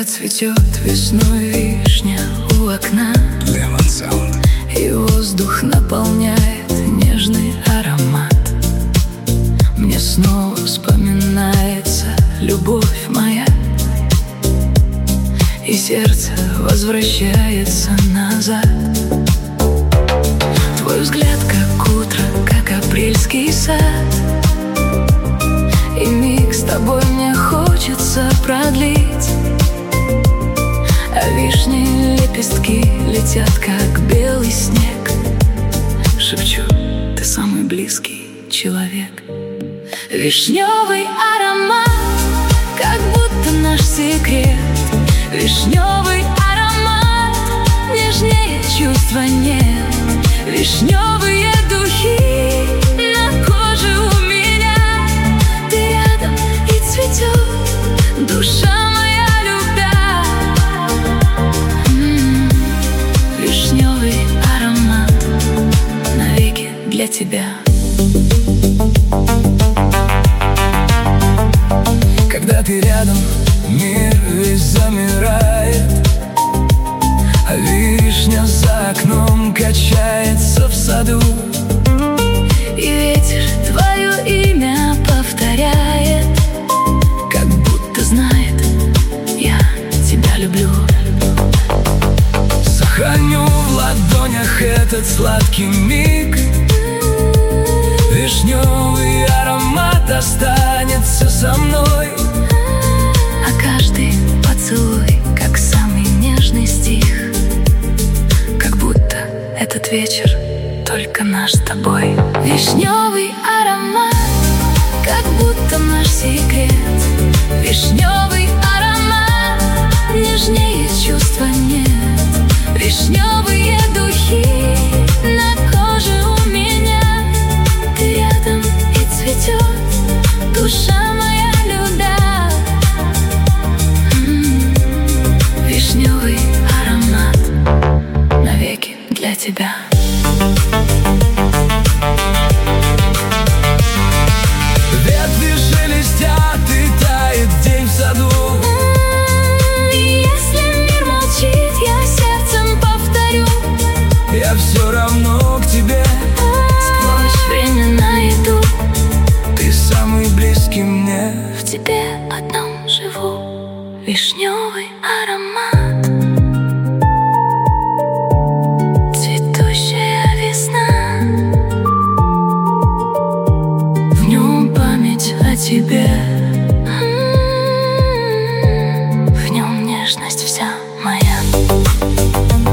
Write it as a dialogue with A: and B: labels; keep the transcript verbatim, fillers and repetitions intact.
A: Когда цветет весной вишня у окна,
B: Lemon Sound.
A: И воздух наполняет нежный аромат, мне снова вспоминается любовь моя, и сердце возвращается назад. Твой взгляд как утро, как апрельский сад, и миг с тобой мне хочется продлить. А вишни лепестки летят, как белый снег. Шепчу, ты самый близкий человек. Вишневый аромат, как будто наш секрет. Вишневый аромат, нежнее чувства нет. Вишневые духи на коже у меня. Ты рядом и цветет душа моя, любя. М-м-м. Вишневый аромат навеки для тебя.
B: Когда ты рядом, мир весь замирает, а вишня за окном качается в саду.
A: И ветер твое имя повторяет,
B: как будто
A: знает, я тебя люблю.
B: сохраню в ладонях этот сладкий миг. Вишневый аромат останется со мной,
A: а каждый поцелуй, как самый нежный стих, как будто этот вечер только наш с тобой. Вишневый аромат, как будто наш секрет. Вишневый аромат, нежнее чувства нет. Вишневые духи на коже у меня. Ты рядом и цветет душа моя, любя. М-м-м. Вишневый аромат навеки для тебя.
B: Ветви шелестят и тает день в саду.
A: И если мир молчит, я сердцем повторю.
B: Я все равно к тебе
A: Сквозь времена иду,
B: ты самый близкий мне.
A: в тебе одном живу. Вишневый аромат, цветущая весна. В нем память о тебе, в нем нежность вся моя.